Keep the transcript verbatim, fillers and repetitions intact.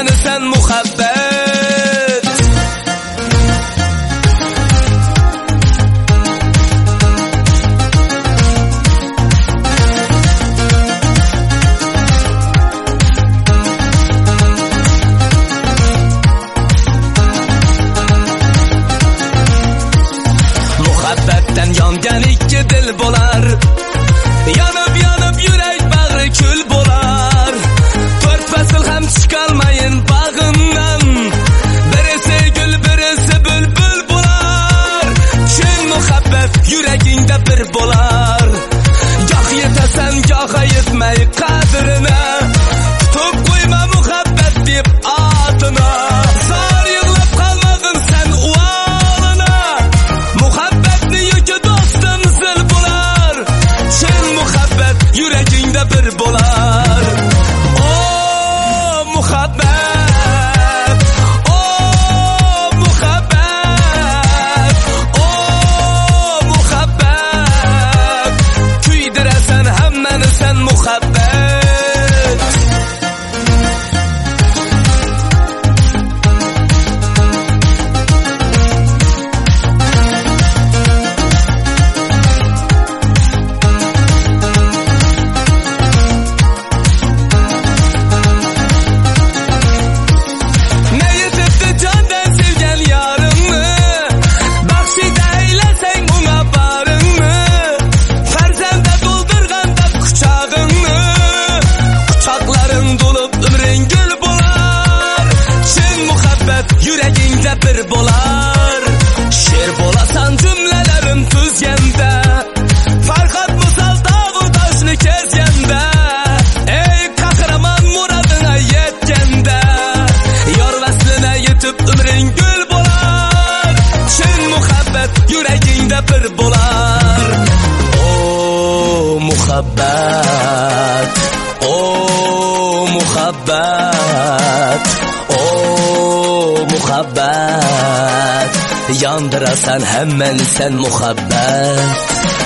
hammani sen muhabbet. Muhabbatdan yongan ikki dil bo'lar, yanib yanib yurak bag'ri kul bo'lar. To'rt fasl ham chiqolmayin bag'imdan, birisi gul birisi bulbul bo'lar. Chin muhabbat yuragingda bir bo'lar, goh yetasan goh yetmay qadrini, tutib qo'yma muhabbat deb otini. Zor yig'lab qolmag'in sen uvalini, muhabbatni yoki do'stim zil bo'lar. Chin muhabbat yuragingda bir bo'lar. O muhabbat, o muhabbat, o muhabbat, kuydirasan hammani sen muhabbat. Yuragingda bir bo'lar, sher bo'lasan jumlalarim tuzganda, farqat misal tog'u toshni kezganda, ey qahramon muradina yetganda, yor vaslina yetib umring gul bo'lar. Chin muhabbat yuragingda bir bo'lar. O muhabbat, o muhabbat, o muhabbat, yondirasan hammani sen muhabbat.